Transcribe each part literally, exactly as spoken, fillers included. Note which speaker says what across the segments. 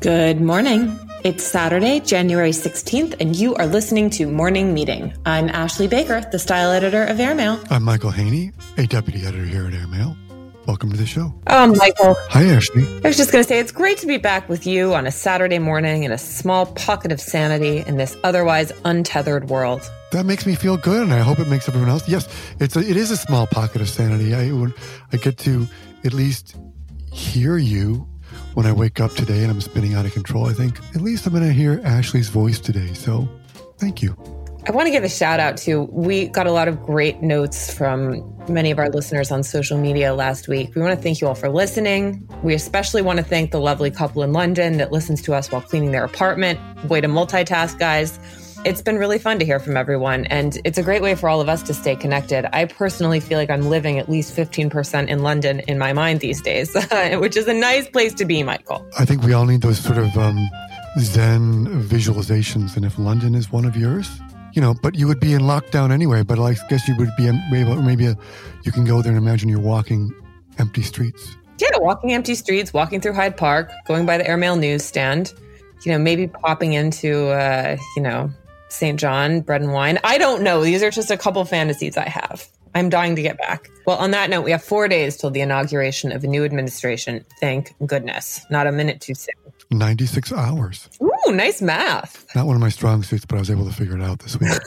Speaker 1: Good morning. It's Saturday, January sixteenth, and you are listening to Morning Meeting. I'm Ashley Baker, the style editor of Airmail.
Speaker 2: I'm Michael Haney, a deputy editor here at Airmail. Welcome to the show.
Speaker 1: Oh, Michael.
Speaker 2: Hi, Ashley.
Speaker 1: I was just going to say, it's great to be back with you on a Saturday morning in a small pocket of sanity in this otherwise untethered world.
Speaker 2: That makes me feel good, and I hope it makes everyone else. Yes, it's a, it is a small pocket of sanity. I, when I get to at least hear you when I wake up today and I'm spinning out of control. I think at least I'm going to hear Ashley's voice today. So thank you.
Speaker 1: I want to give a shout out to, we got a lot of great notes from many of our listeners on social media last week. We want to thank you all for listening. We especially want to thank the lovely couple in London that listens to us while cleaning their apartment. Way to multitask, guys. It's been really fun to hear from everyone, and it's a great way for all of us to stay connected. I personally feel like I'm living at least fifteen percent in London in my mind these days, which is a nice place to be, Michael.
Speaker 2: I think we all need those sort of um, Zen visualizations, and if London is one of yours, you know, but you would be in lockdown anyway, but I guess you would be maybe, maybe a, you can go there and imagine you're walking empty streets.
Speaker 1: Yeah, walking empty streets, walking through Hyde Park, going by the Airmail newsstand, you know, maybe popping into, uh, you know, Saint John, bread and wine. I don't know. These are just a couple fantasies I have. I'm dying to get back. Well, on that note, we have four days till the inauguration of a new administration. Thank goodness. Not a minute too soon.
Speaker 2: ninety-six hours.
Speaker 1: Ooh, nice math.
Speaker 2: Not one of my strong suits, but I was able to figure it out this week.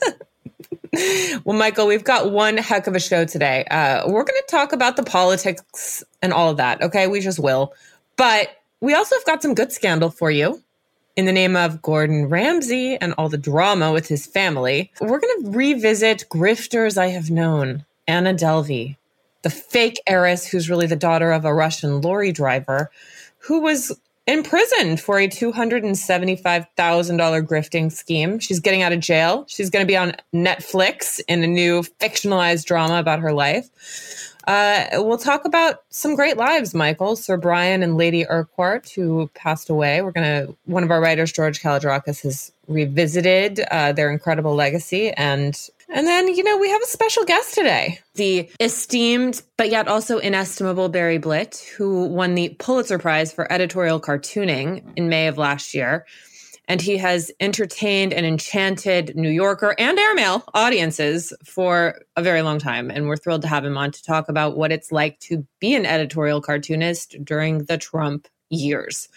Speaker 1: Well, Michael, we've got one heck of a show today. Uh, we're going to talk about the politics and all of that. Okay, we just will. But we also have got some good scandal for you. In the name of Gordon Ramsay and all the drama with his family, we're going to revisit grifters I have known. Anna Delvey, the fake heiress who's really the daughter of a Russian lorry driver who was imprisoned for a two hundred seventy-five thousand dollars grifting scheme. She's getting out of jail. She's going to be on Netflix in a new fictionalized drama about her life. Uh, we'll talk about some great lives, Michael. Sir Brian and Lady Urquhart, who passed away. We're going to, one of our writers, George Kalogerakis, has revisited uh, their incredible legacy. And and then, you know, we have a special guest today. The esteemed, but yet also inestimable Barry Blitt, who won the Pulitzer Prize for editorial cartooning in May of last year. And he has entertained and enchanted New Yorker and Airmail audiences for a very long time. And we're thrilled to have him on to talk about what it's like to be an editorial cartoonist during the Trump years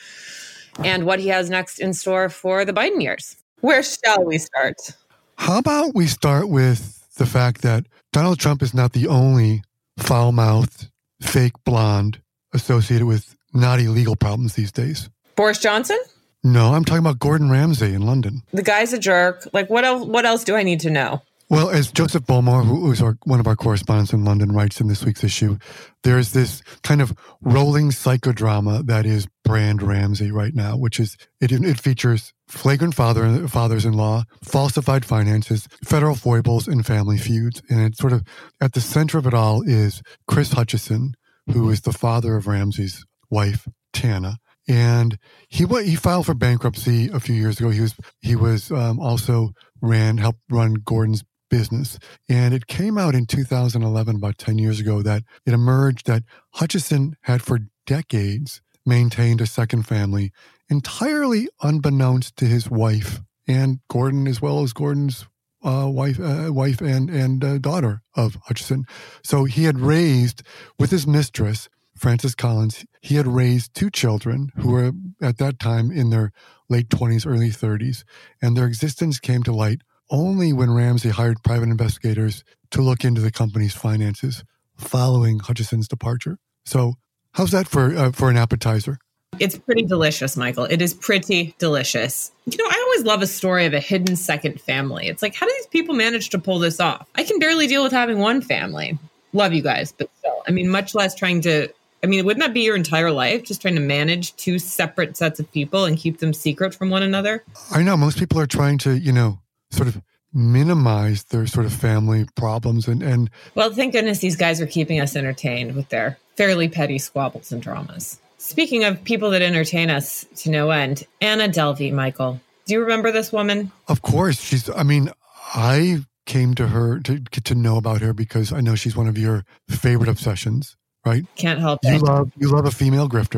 Speaker 1: and what he has next in store for the Biden years. Where shall we start?
Speaker 2: How about we start with the fact that Donald Trump is not the only foul-mouthed, fake blonde associated with naughty legal problems these days.
Speaker 1: Boris Johnson?
Speaker 2: No, I'm talking about Gordon Ramsay in London.
Speaker 1: The guy's a jerk. Like, what else, what else do I need to know?
Speaker 2: Well, as Joseph Bowmore, who is our, one of our correspondents in London, writes in this week's issue, there's this kind of rolling psychodrama that is Brand Ramsay right now, which is, it, it features flagrant father fathers-in-law, falsified finances, federal foibles, and family feuds. And it's sort of, at the center of it all is Chris Hutchison, who is the father of Ramsay's wife, Tana. And he he filed for bankruptcy a few years ago. He was he was um, also ran helped run Gordon's business, and it came out in two thousand eleven, about ten years ago, that it emerged that Hutchison had for decades maintained a second family, entirely unbeknownst to his wife and Gordon, as well as Gordon's uh, wife, uh, wife and and uh, daughter of Hutchison. So he had raised with his mistress, Frances Collins, he had raised two children who were at that time in their late twenties, early thirties, and their existence came to light only when Ramsay hired private investigators to look into the company's finances following Hutchison's departure. So how's that for uh, for an appetizer?
Speaker 1: It's pretty delicious, Michael. It is pretty delicious. You know, I always love a story of a hidden second family. It's like, how do these people manage to pull this off? I can barely deal with having one family. Love you guys, but still, I mean, much less trying to... I mean, wouldn't that be your entire life, just trying to manage two separate sets of people and keep them secret from one another?
Speaker 2: I know. Most people are trying to, you know, sort of minimize their sort of family problems. And, and
Speaker 1: well, thank goodness these guys are keeping us entertained with their fairly petty squabbles and dramas. Speaking of people that entertain us to no end, Anna Delvey, Michael. Do you remember this woman?
Speaker 2: Of course. She's, I mean, I came to her to get to know about her because I know she's one of your favorite obsessions. Right?
Speaker 1: Can't help
Speaker 2: you
Speaker 1: it.
Speaker 2: Love, you love a female grifter.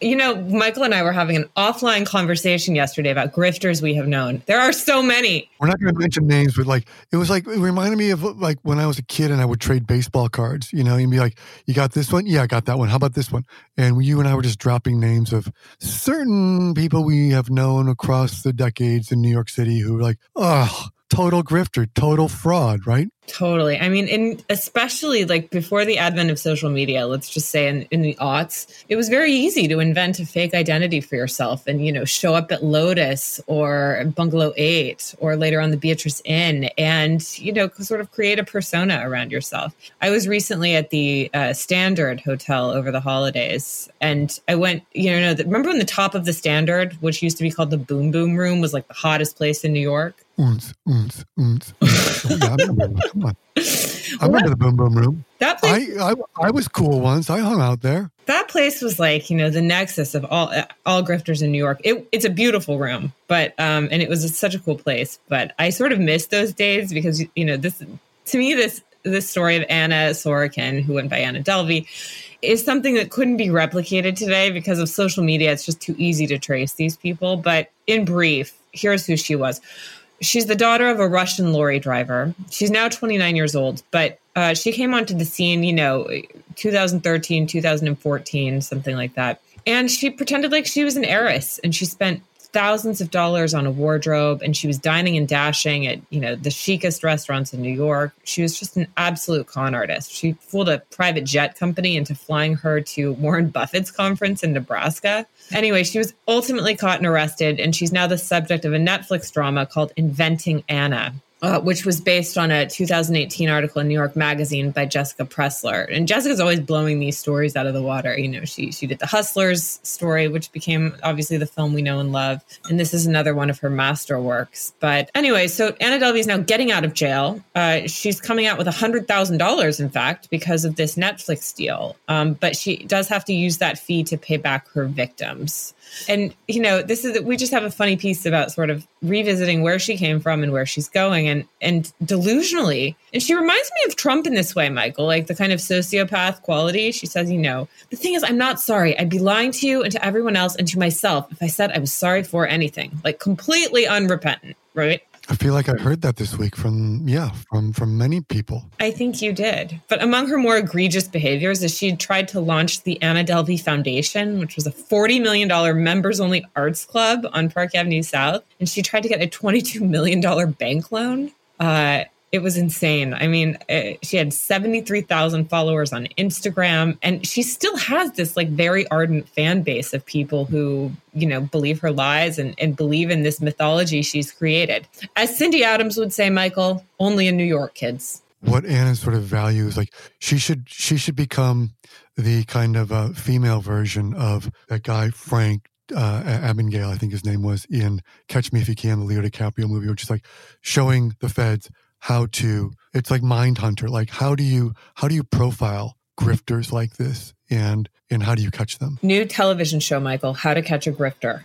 Speaker 1: You know, Michael and I were having an offline conversation yesterday about grifters we have known. There are so many.
Speaker 2: We're not going to mention names, but like, it was like, it reminded me of like when I was a kid and I would trade baseball cards, you know, and be like, you got this one? Yeah, I got that one. How about this one? And you and I were just dropping names of certain people we have known across the decades in New York City who were like, oh, total grifter, total fraud, right?
Speaker 1: Totally. I mean, in especially like before the advent of social media, let's just say in, in the aughts, it was very easy to invent a fake identity for yourself and, you know, show up at Lotus or Bungalow eight or later on the Beatrice Inn and, you know, sort of create a persona around yourself. I was recently at the uh, Standard Hotel over the holidays and I went, you know, the, remember when the top of the Standard, which used to be called the Boom Boom Room, was like the hottest place in New York?
Speaker 2: Oons, oons, oons. Oh, yeah, I remember. Come on. I remember the Boom Boom Room.
Speaker 1: That place,
Speaker 2: I, I I was cool once. I hung out there.
Speaker 1: That place was like, you know, the nexus of all all grifters in New York. It, it's a beautiful room, but um, and it was such a cool place. But I sort of miss those days because, you know, this to me this this story of Anna Sorokin, who went by Anna Delvey, is something that couldn't be replicated today because of social media. It's just too easy to trace these people. But in brief, here's who she was. She's the daughter of a Russian lorry driver. She's now twenty-nine years old, but uh, she came onto the scene, you know, two thousand thirteen, two thousand fourteen, something like that. And she pretended like she was an heiress and she spent thousands of dollars on a wardrobe and she was dining and dashing at, you know, the chicest restaurants in New York. She was just an absolute con artist. She fooled a private jet company into flying her to Warren Buffett's conference in Nebraska. Anyway, she was ultimately caught and arrested, and she's now the subject of a Netflix drama called Inventing Anna, uh, which was based on a two thousand eighteen article in New York Magazine by Jessica Pressler. And Jessica's always blowing these stories out of the water. You know, she she did the Hustlers story, which became obviously the film we know and love. And this is another one of her masterworks. But anyway, so Anna Delvey is now getting out of jail. Uh, she's coming out with one hundred thousand dollars, in fact, because of this Netflix deal. Um, but she does have to use that fee to pay back her victims. And, you know, this is, we just have a funny piece about sort of revisiting where she came from and where she's going and, and delusionally. And she reminds me of Trump in this way, Michael, like the kind of sociopath quality. She says, you know, the thing is, I'm not sorry. I'd be lying to you and to everyone else and to myself if I said I was sorry for anything, like completely unrepentant, right?
Speaker 2: I feel like I heard that this week from, yeah, from, from many people.
Speaker 1: I think you did. But among her more egregious behaviors is she had tried to launch the Anna Delvey Foundation, which was a forty million dollars members-only arts club on Park Avenue South. And she tried to get a twenty-two million dollars bank loan. Uh, it was insane. I mean, uh, she had seventy-three thousand followers on Instagram, and she still has this like very ardent fan base of people who, you know, believe her lies and, and believe in this mythology she's created. As Cindy Adams would say, Michael, only in New York, kids.
Speaker 2: What Anna's sort of value is like, she should she should become the kind of uh, female version of that guy, Frank uh, Abagnale, I think his name was, in Catch Me If You Can, the Leo DiCaprio movie, which is like showing the feds how to, it's like Mindhunter, like how do you how do you profile grifters like this and and how do you catch them?
Speaker 1: New television show, Michael, How to Catch a Grifter.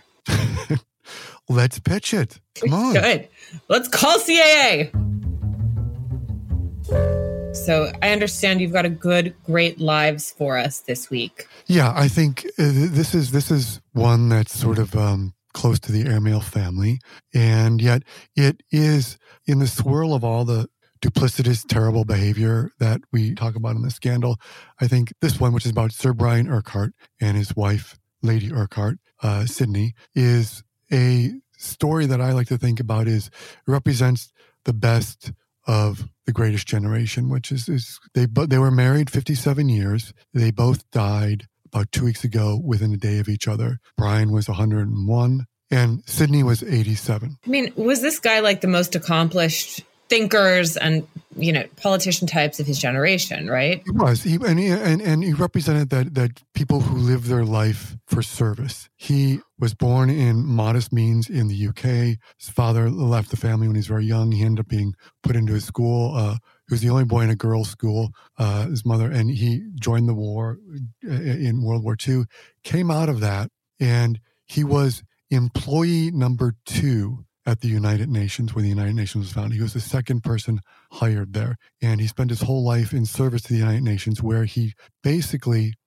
Speaker 2: Let's pitch it. Come on.
Speaker 1: Good. Let's call C A A. So I understand you've got a good, great lives for us this week.
Speaker 2: Yeah, I think uh, this is this is one that's sort of um, close to the airmail family, and yet it is in the swirl of all the duplicitous, terrible behavior that we talk about in the scandal. I think this one, which is about Sir Brian Urquhart and his wife, Lady Urquhart, uh, Sydney, is a story that I like to think about is represents the best of the greatest generation, which is, is they they were married fifty-seven years. They both died about two weeks ago within a day of each other. Brian was one hundred one and Sydney was eighty-seven.
Speaker 1: I mean, was this guy like the most accomplished thinkers and, you know, politician types of his generation, right?
Speaker 2: He was. He, and, he, and, and he represented that, that people who live their life for service. He was born in modest means in the U K. His father left the family when he was very young. He ended up being put into a school. Uh, he was the only boy in a girls' school, uh, his mother, and he joined the war in World War Two, came out of that, and he was employee number two at the United Nations, when the United Nations was founded. He was the second person hired there. And he spent his whole life in service to the United Nations, where he basically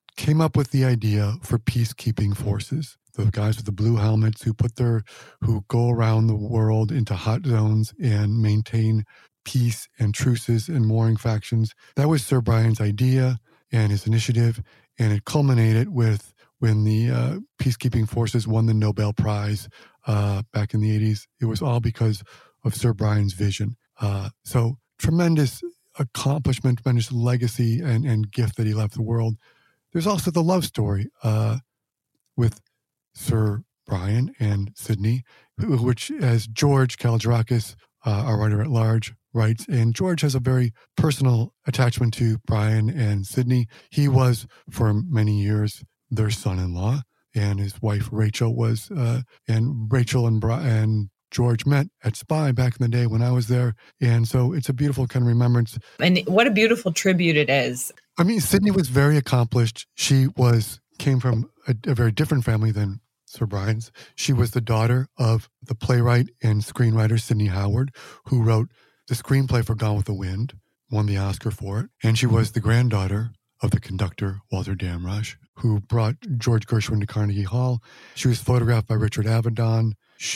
Speaker 2: came up with the idea for peacekeeping forces. The guys with the blue helmets who put their, who go around the world into hot zones and maintain peace and truces and warring factions. That was Sir Brian's idea and his initiative, and it culminated with when the uh, peacekeeping forces won the Nobel Prize uh, back in the eighties. It was all because of Sir Brian's vision. Uh, so tremendous accomplishment, tremendous legacy and, and gift that he left the world. There's also the love story uh, with Sir Brian and Sydney, which, as George Kalogerakis, uh, our writer at large, writes, and George has a very personal attachment to Brian and Sydney. He was, for many years, their son-in-law, and his wife Rachel was, uh, and Rachel and Brian and George met at SPY back in the day when I was there. And so it's a beautiful kind of remembrance.
Speaker 1: And what a beautiful tribute it is.
Speaker 2: I mean, Sydney was very accomplished. She was came from a, a very different family than Sir Brian's. She was the daughter of the playwright and screenwriter Sidney Howard, who wrote the screenplay for Gone with the Wind, won the Oscar for it. And she was the granddaughter of the conductor, Walter Damrosch, who brought George Gershwin to Carnegie Hall. She was photographed by Richard Avedon.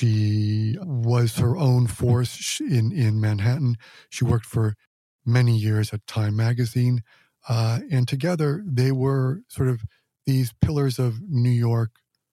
Speaker 2: She was her own force in, in Manhattan. She worked for many years at Time magazine. Uh, and together, they were sort of these pillars of New York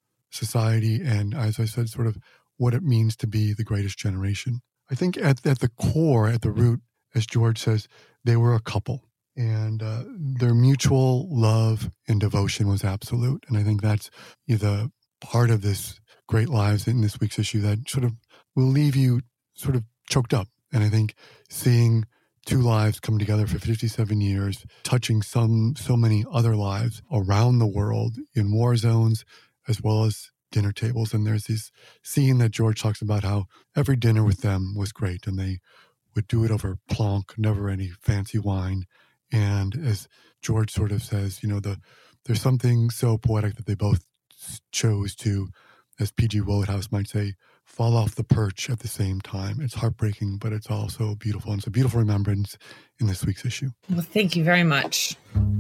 Speaker 2: society and, as I said, sort of what it means to be the greatest generation. I think at, at the core, at the root, as George says, they were a couple. And uh, their mutual love and devotion was absolute. And I think that's the part of this Great Lives in this week's issue that sort of will leave you sort of choked up. And I think seeing two lives come together for fifty-seven years, touching some so many other lives around the world in war zones, as well as dinner tables. And there's this scene that George talks about how every dinner with them was great, and they would do it over plonk, never any fancy wine. And as George sort of says, you know, the there's something so poetic that they both chose to, as P G Wodehouse might say, fall off the perch at the same time. It's heartbreaking, but it's also beautiful. And it's a beautiful remembrance in this week's issue.
Speaker 1: Well, thank you very much.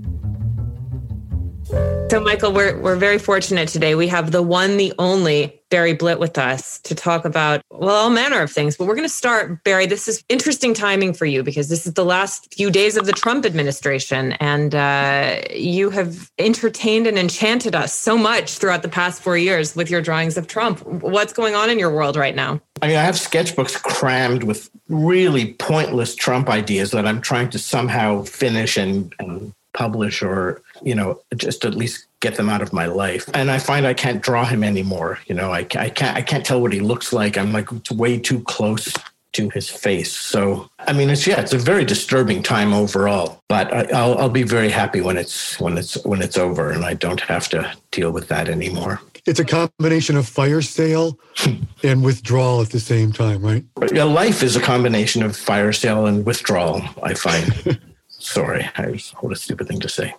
Speaker 1: So, Michael, we're we're very fortunate today. We have the one, the only Barry Blitt with us to talk about, well, all manner of things. But we're going to start, Barry, this is interesting timing for you because this is the last few days of the Trump administration. And uh, you have entertained and enchanted us so much throughout the past four years with your drawings of Trump. What's going on in your world right now?
Speaker 3: I mean, I have sketchbooks crammed with really pointless Trump ideas that I'm trying to somehow finish and, and publish, or, you know, just at least get them out of my life. And I find I can't draw him anymore. You know, I, I can't I can't tell what he looks like. I'm like way too close to his face. So, I mean, it's, yeah, it's a very disturbing time overall, but I, I'll, I'll be very happy when it's, when it's, when it's over and I don't have to deal with that anymore.
Speaker 2: It's a combination of fire sale and withdrawal at the same time, right?
Speaker 3: Yeah, life is a combination of fire sale and withdrawal, I find. Sorry, I was, what a stupid thing to say.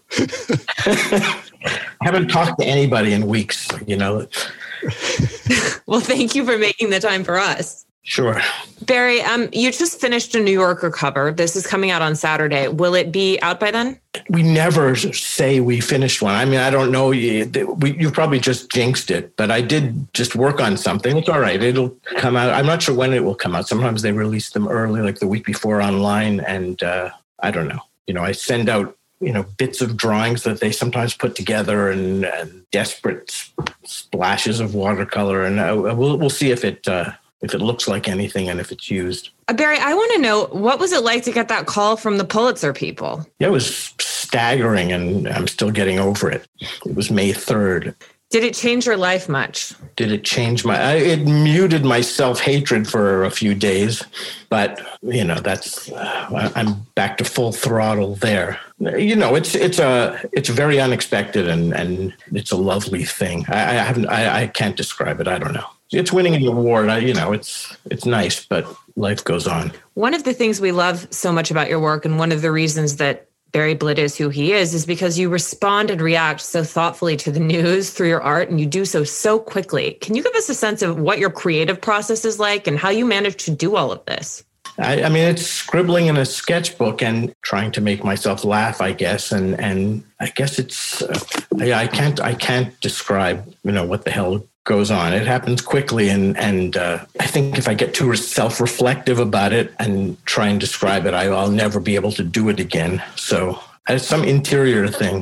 Speaker 3: I haven't talked to anybody in weeks, you know.
Speaker 1: Well, thank you for making the time for us.
Speaker 3: Sure.
Speaker 1: Barry, um, you just finished a New Yorker cover. This is coming out on Saturday. Will it be out by then?
Speaker 3: We never say we finished one. I mean, I don't know. You, we, you probably just jinxed it, but I did just work on something. It's all right. It'll come out. I'm not sure when it will come out. Sometimes they release them early, like the week before online. And uh, I don't know. You know, I send out, you know, bits of drawings that they sometimes put together and, and desperate splashes of watercolor. And uh, we'll we'll see if it uh, if it looks like anything and if it's used.
Speaker 1: Uh, Barry, I want to know, what was it like to get that call from the Pulitzer people?
Speaker 3: Yeah, it was staggering, and I'm still getting over it. It was May third.
Speaker 1: Did it change your life much?
Speaker 3: Did it change my, I, it muted my self-hatred for a few days, but, you know, that's, uh, I'm back to full throttle there. You know, it's, it's a, it's very unexpected, and, and it's a lovely thing. I, I haven't, I, I can't describe it. I don't know. It's winning an award. I, you know, it's, it's nice, but life goes on.
Speaker 1: One of the things we love so much about your work, and one of the reasons that Barry Blitt is who he is, is because you respond and react so thoughtfully to the news through your art, and you do so so quickly. Can you give us a sense of what your creative process is like and how you manage to do all of this?
Speaker 3: I, I mean, it's scribbling in a sketchbook and trying to make myself laugh, I guess. And and I guess it's uh, I, I can't I can't describe, you know, what the hell goes on. It happens quickly, and and uh, I think if I get too self-reflective about it and try and describe it, I, I'll never be able to do it again. So it's some interior thing.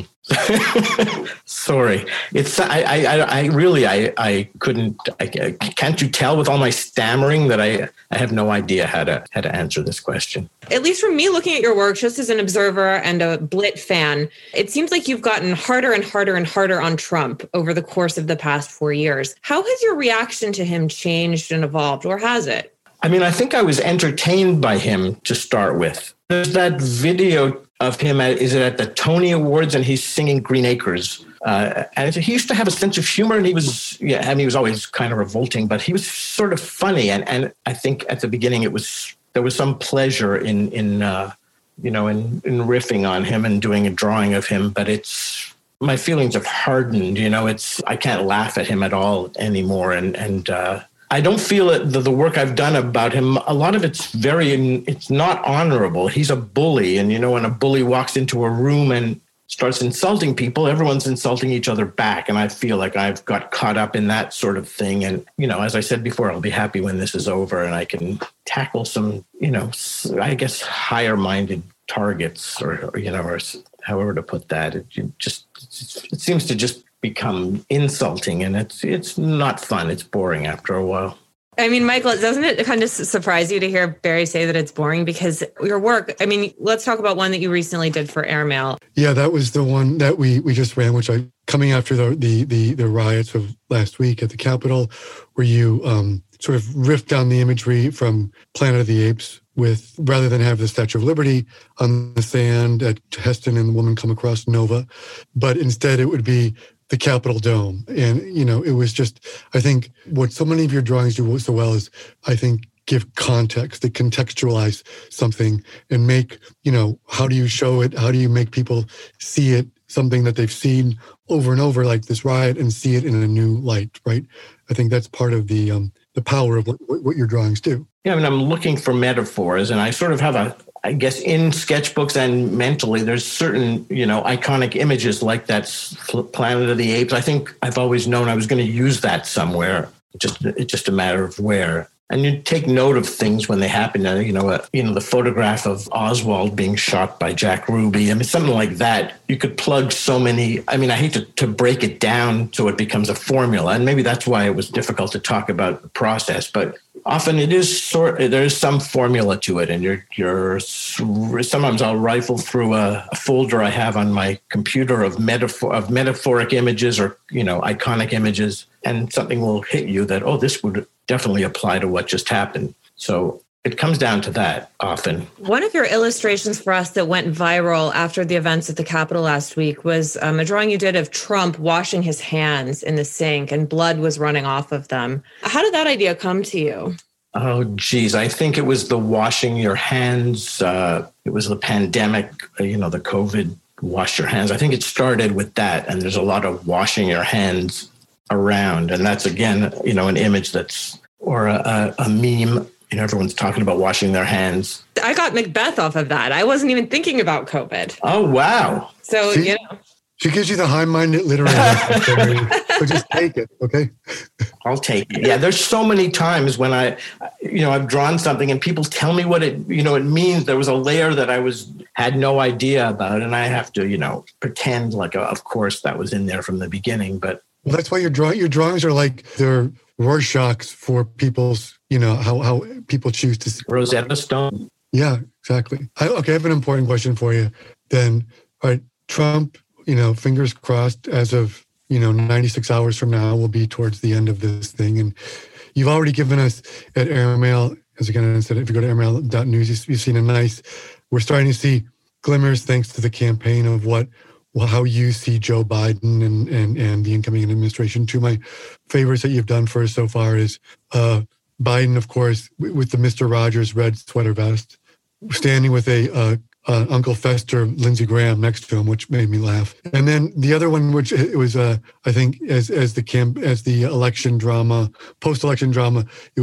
Speaker 3: Sorry, it's I, I I really I I couldn't I, can't you tell with all my stammering that I I have no idea how to how to answer this question.
Speaker 1: At least from me looking at your work, just as an observer and a Blit fan, it seems like you've gotten harder and harder and harder on Trump over the course of the past four years. How has your reaction to him changed and evolved, or has it?
Speaker 3: I mean, I think I was entertained by him to start with. There's that video of him at, is it at the Tony Awards, and he's singing Green Acres. Uh, and he used to have a sense of humor, and he was, yeah, I mean, he was always kind of revolting, but he was sort of funny. And, and I think at the beginning it was, there was some pleasure in, in uh, you know, in, in riffing on him and doing a drawing of him. But it's, my feelings have hardened, you know, it's, I can't laugh at him at all anymore. And, and, uh, I don't feel it, the, the work I've done about him, a lot of it's very, it's not honorable. He's a bully. And, you know, when a bully walks into a room and starts insulting people, everyone's insulting each other back. And I feel like I've got caught up in that sort of thing. And, you know, as I said before, I'll be happy when this is over and I can tackle some, you know, I guess higher minded targets or, or, you know, or however to put that. It just, it seems to just become insulting, and it's it's not fun. It's boring after a while.
Speaker 1: I mean, Michael, doesn't it kind of surprise you to hear Barry say that it's boring? Because your work, I mean, let's talk about one that you recently did for Airmail.
Speaker 2: Yeah, that was the one that we we just ran, which I coming after the the the, the riots of last week at the Capitol, where you um, sort of riffed down the imagery from Planet of the Apes with, rather than have the Statue of Liberty on the sand at Heston and the woman come across Nova, but instead it would be the Capitol Dome. And, you know, it was just, I think what so many of your drawings do so well is, I think, give context, to contextualize something and make, you know, how do you show it? How do you make people see it, something that they've seen over and over, like this riot, and see it in a new light, right? I think that's part of the um, the power of what, what your drawings do.
Speaker 3: Yeah, I mean, I'm looking for metaphors, and I sort of have a, I guess, in sketchbooks and mentally, there's certain, you know, iconic images like that Planet of the Apes. I think I've always known I was going to use that somewhere. Just, it's just a matter of where. And you take note of things when they happen. You know, uh, you know, the photograph of Oswald being shot by Jack Ruby. I mean, something like that. You could plug so many. I mean, I hate to, to break it down so it becomes a formula, and maybe that's why it was difficult to talk about the process. But often it is sort. There's some formula to it, and you're you're. Sometimes I'll rifle through a, a folder I have on my computer of metaphor of metaphoric images, or, you know, iconic images, and something will hit you that, oh, this would definitely apply to what just happened. So it comes down to that often.
Speaker 1: One of your illustrations for us that went viral after the events at the Capitol last week was um, a drawing you did of Trump washing his hands in the sink, and blood was running off of them. How did that idea come to you?
Speaker 3: Oh, geez. I think it was the washing your hands. Uh, it was the pandemic, you know, the COVID wash your hands. I think it started with that. And there's a lot of washing your hands around. And that's, again, you know, an image that's, or a, a meme, you know, everyone's talking about washing their hands.
Speaker 1: I got Macbeth off of that. I wasn't even thinking about COVID.
Speaker 3: Oh, wow.
Speaker 1: So,
Speaker 2: See?
Speaker 1: you know.
Speaker 2: She gives you the high-minded literary lesson, so just take it, okay?
Speaker 3: I'll take it. Yeah, there's so many times when I, you know, I've drawn something and people tell me what it, you know, it means. There was a layer that I was had no idea about, and I have to, you know, pretend like, uh, of course, that was in there from the beginning. But
Speaker 2: well, that's why your draw your drawings are like they're Rorschachs for people's, you know, how how people choose to see.
Speaker 3: Rosetta Stone.
Speaker 2: Yeah, exactly. I, okay, I have an important question for you. Then, all right, Trump. You know, fingers crossed, as of, you know, ninety-six hours from now, we'll be towards the end of this thing. And you've already given us at Airmail, as again, I said, if you go to airmail dot news, you've seen a nice, we're starting to see glimmers thanks to the campaign of what, well, how you see Joe Biden and, and, and the incoming administration. Two of my favorites that you've done for us so far is uh, Biden, of course, with the Mister Rogers red sweater vest, standing with a uh, Uh, Uncle Fester, Lindsey Graham next to him, which made me laugh. And then the other one, which it was, uh, I think, as as the camp, as the election drama, post-election drama, it was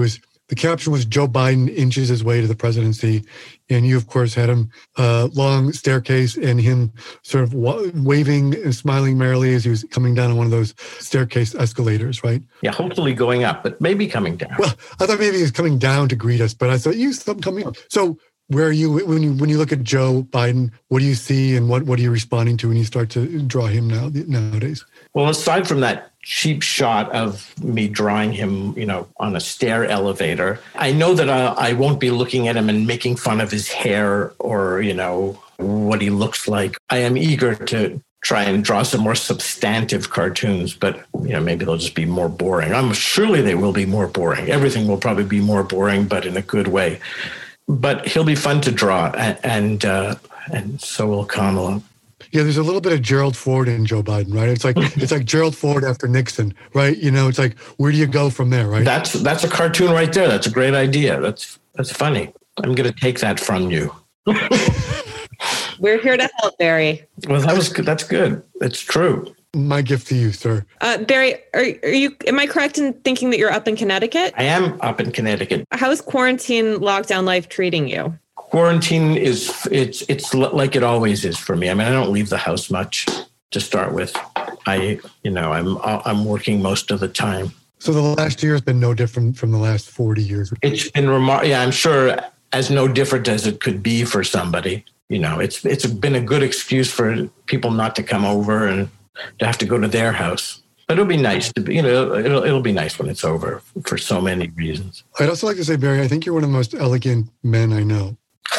Speaker 2: the caption was Joe Biden inches his way to the presidency. And you, of course, had him uh, long staircase and him sort of wa- waving and smiling merrily as he was coming down on one of those staircase escalators, right?
Speaker 3: Yeah, hopefully going up, but maybe coming down.
Speaker 2: Well, I thought maybe he was coming down to greet us, but I thought you saw him coming up. So where are you when you when you look at Joe Biden? What do you see, and what, what are you responding to when you start to draw him now nowadays?
Speaker 3: Well, aside from that cheap shot of me drawing him, you know, on a stair elevator, I know that I, I won't be looking at him and making fun of his hair or, you know, what he looks like. I am eager to try and draw some more substantive cartoons, but, you know, maybe they'll just be more boring. I'm surely they will be more boring. Everything will probably be more boring, but in a good way. But he'll be fun to draw, and and, uh, and so will Kamala.
Speaker 2: Yeah, there's a little bit of Gerald Ford in Joe Biden, right? It's like it's like Gerald Ford after Nixon, right? You know, it's like, where do you go from there, right?
Speaker 3: That's that's a cartoon right there. That's a great idea. That's that's funny. I'm going to take that from you.
Speaker 4: We're here to help, Barry.
Speaker 3: Well, that was good. That's good. It's true.
Speaker 2: My gift to you, sir.
Speaker 4: Uh, Barry, are, are you? Am I correct in thinking that you're up in Connecticut?
Speaker 3: I am up in Connecticut.
Speaker 4: How is quarantine lockdown life treating you?
Speaker 3: Quarantine is it's it's like it always is for me. I mean, I don't leave the house much to start with. I you know I'm I'm working most of the time.
Speaker 2: So the last year has been no different from the last forty years.
Speaker 3: It's been remar- Yeah, I'm sure as no different as it could be for somebody. You know, it's it's been a good excuse for people not to come over and to have to go to their house. But it'll be nice to be, you know, it'll it'll be nice when it's over for so many reasons.
Speaker 2: I'd also like to say, Barry, I think you're one of the most elegant men I know.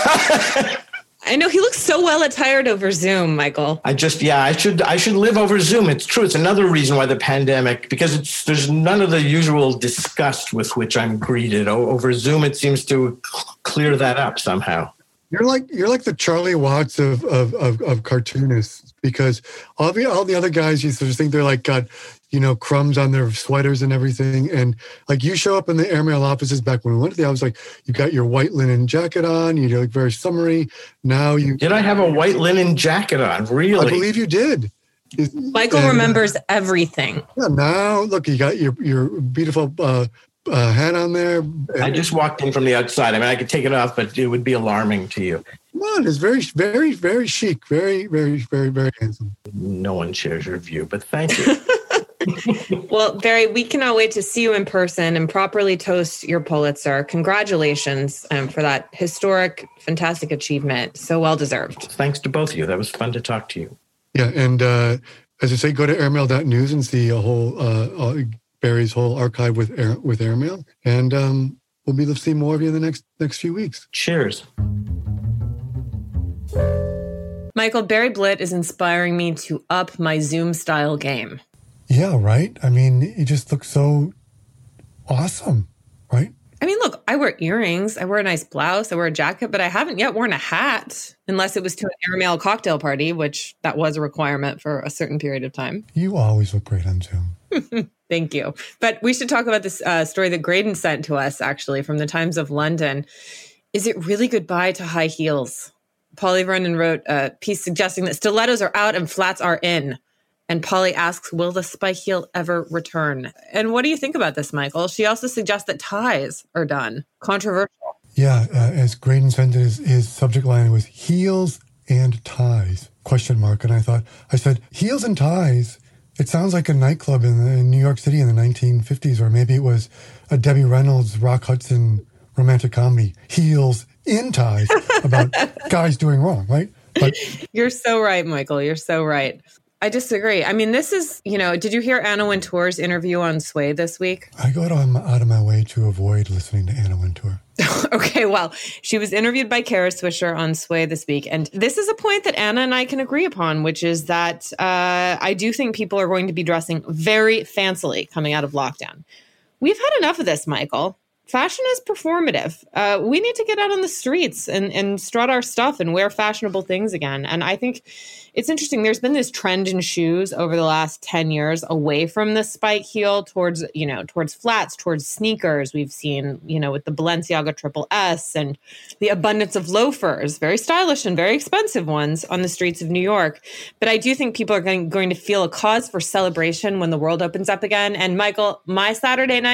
Speaker 4: I know he looks so well attired over Zoom, Michael.
Speaker 3: I just, yeah, I should, I should live over Zoom. It's true. It's another reason why the pandemic, because it's, there's none of the usual disgust with which I'm greeted over Zoom. It seems to clear that up somehow.
Speaker 2: You're like, you're like the Charlie Watts of, of, of, of cartoonists, because all the, all the other guys, you sort of think they're like, got, you know, crumbs on their sweaters and everything. And like you show up in the airmail offices back when we went to the office, like you got your white linen jacket on, you look very summery. Now you
Speaker 3: did I have a white linen jacket on? Really?
Speaker 2: I believe you did.
Speaker 4: Michael
Speaker 2: and,
Speaker 4: remembers everything.
Speaker 2: Yeah, now look, you got your your beautiful uh, uh, hat on there.
Speaker 3: I just walked in from the outside. I mean, I could take it off, but it would be alarming to you.
Speaker 2: Come on, it's very, very, very chic, very, very, very, very handsome.
Speaker 3: No one shares your view, but thank you.
Speaker 4: Well, Barry, we cannot wait to see you in person and properly toast your Pulitzer. Congratulations um, for that historic, fantastic achievement. So well deserved.
Speaker 3: Thanks to both of you. That was fun to talk to you.
Speaker 2: Yeah, and uh, as I say, go to airmail dot news and see a whole uh, uh, Barry's whole archive with air, with airmail, and um, we'll be able to see more of you in the next next few weeks.
Speaker 3: Cheers.
Speaker 1: Michael, Barry Blitt is inspiring me to up my Zoom style game.
Speaker 2: Yeah, right? I mean, it just looks so awesome, right?
Speaker 1: I mean, look, I wear earrings, I wear a nice blouse, I wear a jacket, but I haven't yet worn a hat, unless it was to an airmail cocktail party, which that was a requirement for a certain period of time.
Speaker 2: You always look great on Zoom.
Speaker 1: Thank you. But we should talk about this uh, story that Graydon sent to us, actually, from the Times of London. Is it really goodbye to high heels? Polly Vernon wrote a piece suggesting that stilettos are out and flats are in. And Polly asks, will the spike heel ever return? And what do you think about this, Michael? She also suggests that ties are done. Controversial.
Speaker 2: Yeah, uh, as Graydon sent it, his, his subject line was heels and ties, question mark. And I thought, I said, heels and ties. It sounds like a nightclub in, the, in New York City in the nineteen fifties, or maybe it was a Debbie Reynolds, Rock Hudson romantic comedy, Heels in Ties, about guys doing wrong, right? But
Speaker 1: you're so right, Michael. You're so right. I disagree. I mean, this is, you know, did you hear Anna Wintour's interview on Sway this week?
Speaker 2: I go to, um, out of my way to avoid listening to Anna Wintour.
Speaker 1: Okay, well, she was interviewed by Kara Swisher on Sway this week. And this is a point that Anna and I can agree upon, which is that uh, I do think people are going to be dressing very fancily coming out of lockdown. We've had enough of this, Michael. Fashion is performative. Uh, we need to get out on the streets and, and strut our stuff and wear fashionable things again. And I think it's interesting. There's been this trend in shoes over the last ten years away from the spike heel towards, you know, towards flats, towards sneakers. We've seen, you know, with the Balenciaga Triple S and the abundance of loafers, very stylish and very expensive ones on the streets of New York. But I do think people are going, going to feel a cause for celebration when the world opens up again. And Michael, my Saturday night,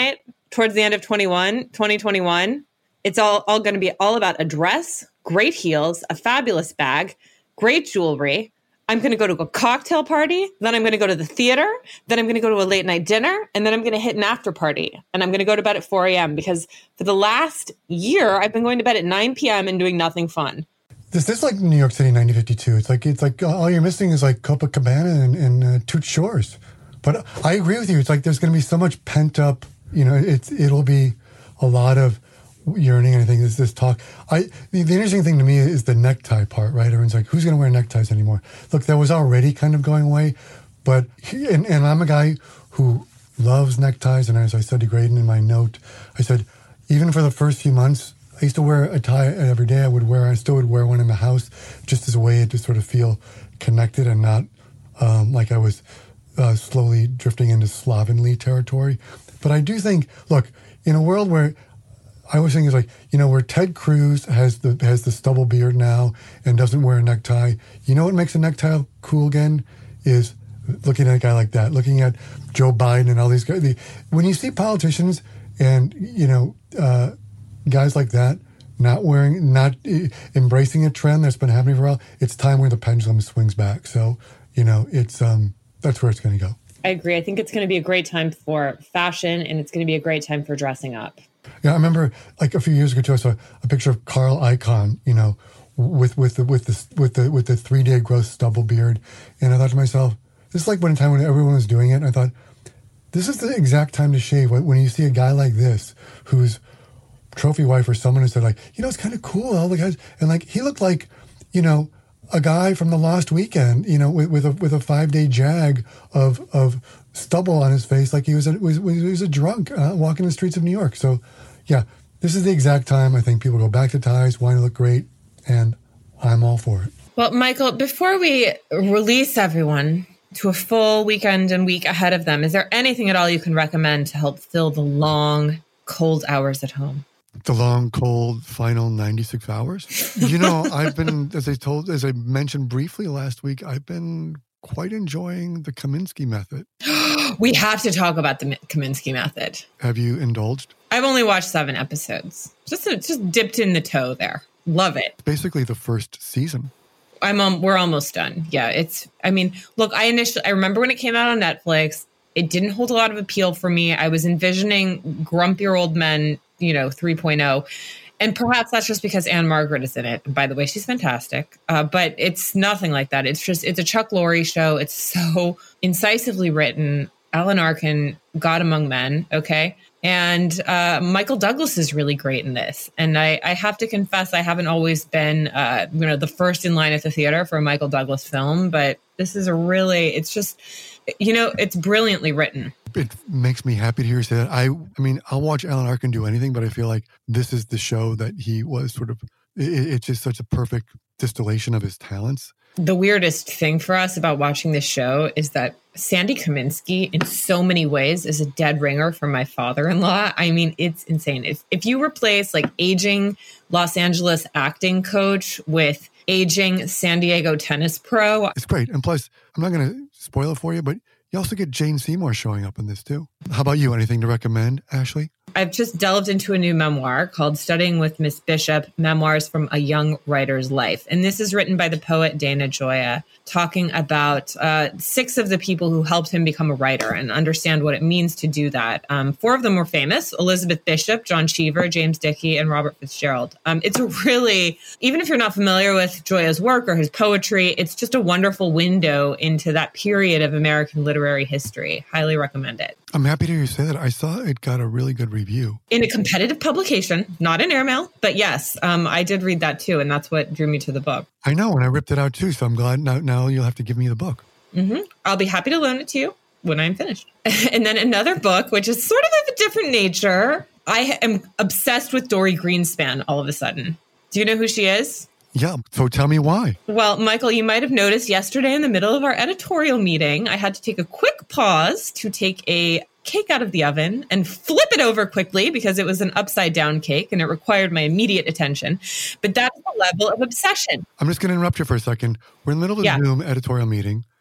Speaker 4: towards the end of twenty-one, twenty twenty-one, it's all, all going to be all about a dress, great heels, a fabulous bag, great jewelry. I'm going to go to a cocktail party. Then I'm going to go to the theater. Then I'm going to go to a late night dinner. And then I'm going to hit an after party. And I'm going to go to bed at four a.m. because for the last year, I've been going to bed at nine p.m. and doing nothing fun.
Speaker 2: This is like New York City nineteen fifty-two. It's like it's like all you're missing is like Copacabana and, and uh, Toots Shores. But I agree with you. It's like there's going to be so much pent up. You know, it's it'll be a lot of yearning. And I think this this talk. I the, the interesting thing to me is the necktie part. Right? Everyone's like, who's going to wear neckties anymore? Look, that was already kind of going away. But and, and I'm a guy who loves neckties. And as I said to Graydon in my note, I said even for the first few months, I used to wear a tie every day. I would wear, I still would wear one in the house just as a way to sort of feel connected and not um, like I was uh, slowly drifting into slovenly territory. But I do think, look, in a world where I was thinking, it's like, you know, where Ted Cruz has the has the stubble beard now and doesn't wear a necktie. You know what makes a necktie cool again is looking at a guy like that, looking at Joe Biden and all these guys. The, when you see politicians and, you know, uh, guys like that not wearing, not uh, embracing a trend that's been happening for a while, it's time where the pendulum swings back. So, you know, it's um, that's where it's going to go.
Speaker 4: I agree. I think it's going to be a great time for fashion, and it's going to be a great time for dressing up.
Speaker 2: Yeah, I remember like a few years ago too, I saw a picture of Carl Icahn, you know, with with the with the with the with the three day growth stubble beard, and I thought to myself, this is like one time when everyone was doing it. And I thought, this is the exact time to shave. When you see a guy like this, who's trophy wife or someone who said like, you know, it's kind of cool. All the guys, and like he looked like, you know, a guy from the Lost Weekend, you know, with, with a with a five day jag of of stubble on his face, like he was a, was, he was a drunk uh, walking the streets of New York. So, yeah, this is the exact time I think people go back to ties, want to look great, and I'm all for it.
Speaker 4: Well, Michael, before we release everyone to a full weekend and week ahead of them, is there anything at all you can recommend to help fill the long, cold hours at home?
Speaker 2: The long, cold, final ninety-six hours. You know, I've been, as I told, as I mentioned briefly last week, I've been quite enjoying the Kaminsky method.
Speaker 4: We have to talk about the Kaminsky method.
Speaker 2: Have you indulged?
Speaker 4: I've only watched seven episodes. Just just dipped in the toe there. Love it.
Speaker 2: It's basically the first season.
Speaker 4: I'm um, we're almost done. Yeah, it's. I mean, look, I initially I remember when it came out on Netflix. It didn't hold a lot of appeal for me. I was envisioning grumpier old men, you know, three point oh. And perhaps that's just because Anne Margaret is in it. And by the way, she's fantastic. Uh, but it's nothing like that. It's just, it's a Chuck Lorre show. It's so incisively written. Alan Arkin, God Among Men, okay? And uh, Michael Douglas is really great in this. And I, I have to confess, I haven't always been, uh, you know, the first in line at the theater for a Michael Douglas film. But this is a really, it's just, you know, it's brilliantly written.
Speaker 2: It makes me happy to hear you say that. I, I mean, I'll watch Alan Arkin do anything, but I feel like this is the show that he was sort of, it, it's just such a perfect distillation of his talents.
Speaker 4: The weirdest thing for us about watching this show is that Sandy Kaminsky, in so many ways, is a dead ringer for my father-in-law. I mean, it's insane. If if you replace like aging Los Angeles acting coach with aging San Diego tennis pro,
Speaker 2: it's great. And plus, I'm not going to spoil it for you, but you also get Jane Seymour showing up in this too. How about you? Anything to recommend, Ashley?
Speaker 4: I've just delved into a new memoir called Studying with Miss Bishop, Memoirs from a Young Writer's Life. And this is written by the poet Dana Gioia, talking about uh, six of the people who helped him become a writer and understand what it means to do that. Um, four of them were famous: Elizabeth Bishop, John Cheever, James Dickey, and Robert Fitzgerald. Um, it's a really, even if you're not familiar with Gioia's work or his poetry, it's just a wonderful window into that period of American literary history. Highly recommend it.
Speaker 2: I'm happy to hear you say that. I saw it got a really good review.
Speaker 4: In a competitive publication, not an airmail, but yes, um, I did read that too, and that's what drew me to the book.
Speaker 2: I know, and I ripped it out too, so I'm glad now, now you'll have to give me the book.
Speaker 4: Mm-hmm. I'll be happy to loan it to you when I'm finished. And then another book, which is sort of of a different nature. I am obsessed with Dory Greenspan all of a sudden. Do you know who she is?
Speaker 2: Yeah, so tell me why.
Speaker 4: Well, Michael, you might have noticed yesterday in the middle of our editorial meeting, I had to take a quick pause to take a cake out of the oven and flip it over quickly because it was an upside down cake and it required my immediate attention. But that's the level of obsession.
Speaker 2: I'm just going to interrupt you for a second. We're in the middle of a yeah. Zoom editorial meeting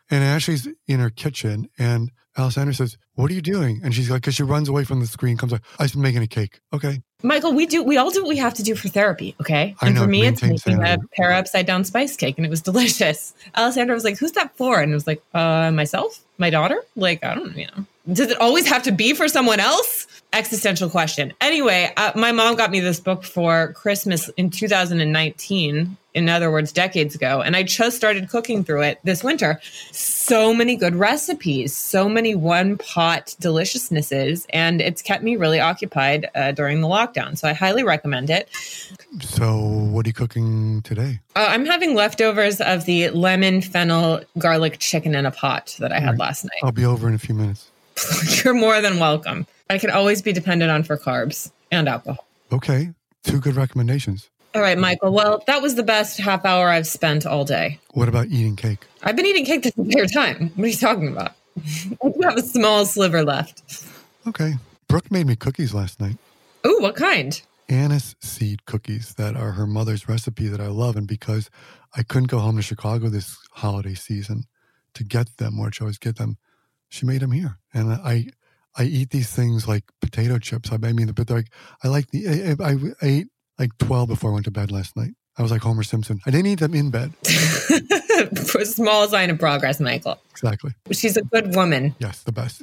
Speaker 2: And Ashley's in her kitchen, and Alessandra says, "What are you doing?" And she's like, because she runs away from the screen, comes like, "I've been making a cake." Okay.
Speaker 4: Michael, we do, we all do what we have to do for therapy, okay?
Speaker 2: I
Speaker 4: And
Speaker 2: know,
Speaker 4: for me, it's
Speaker 2: maintain
Speaker 4: making
Speaker 2: sanity.
Speaker 4: a pear upside down spice cake, and it was delicious. Alessandra was like, "Who's that for?" And it was like, uh, myself, my daughter. Like, I don't, you know, does it always have to be for someone else? Existential question. Anyway, uh, my mom got me this book for Christmas in two thousand nineteen. In other words, decades ago. And I just started cooking through it this winter. So many good recipes, so many one pot deliciousnesses. And it's kept me really occupied uh, during the lockdown. So I highly recommend it.
Speaker 2: So what are you cooking today?
Speaker 4: Uh, I'm having leftovers of the lemon fennel garlic chicken in a pot that I had last night.
Speaker 2: I'll be over in a few minutes.
Speaker 4: You're more than welcome. I can always be dependent on for carbs and alcohol.
Speaker 2: Okay. Two good recommendations.
Speaker 4: All right, Michael. Well, that was the best half hour I've spent all day.
Speaker 2: What about eating cake?
Speaker 4: I've been eating cake this entire time. What are you talking about? I do have a small sliver left.
Speaker 2: Okay. Brooke made me cookies last night.
Speaker 4: Ooh, what kind?
Speaker 2: Anise seed cookies that are her mother's recipe that I love. And because I couldn't go home to Chicago this holiday season to get them, or to always get them, she made them here. And I I eat these things like potato chips. I mean, but they're like, I like the, I, I, I ate like twelve before I went to bed last night. I was like Homer Simpson. I didn't eat them in bed.
Speaker 4: Small sign of progress, Michael.
Speaker 2: Exactly.
Speaker 4: She's a good woman.
Speaker 2: Yes, the best.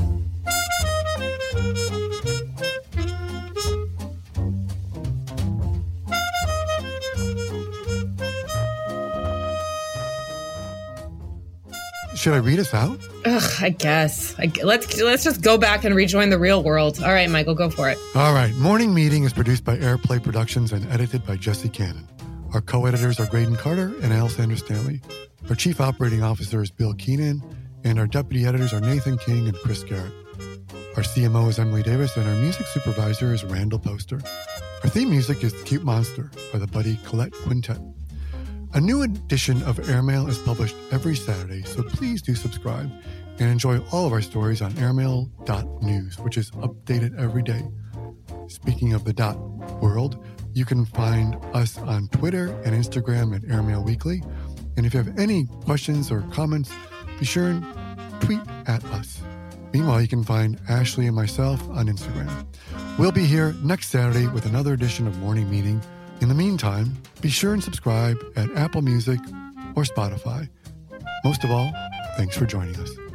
Speaker 2: Should I read us out?
Speaker 4: Ugh, I guess. I, let's let's just go back and rejoin the real world. All right, Michael, go for it.
Speaker 2: All right. Morning Meeting is produced by Airplay Productions and edited by Jesse Cannon. Our co-editors are Graydon Carter and Alessandra Stanley. Our chief operating officer is Bill Keenan, and our deputy editors are Nathan King and Chris Garrett. Our C M O is Emily Davis, and our music supervisor is Randall Poster. Our theme music is Cute Monster by the Buddy Collette Quintet. A new edition of Airmail is published every Saturday, so please do subscribe and enjoy all of our stories on airmail dot news, which is updated every day. Speaking of the dot world, you can find us on Twitter and Instagram at Airmail Weekly. And if you have any questions or comments, be sure and tweet at us. Meanwhile, you can find Ashley and myself on Instagram. We'll be here next Saturday with another edition of Morning Meeting. In the meantime, be sure and subscribe at Apple Music or Spotify. Most of all, thanks for joining us.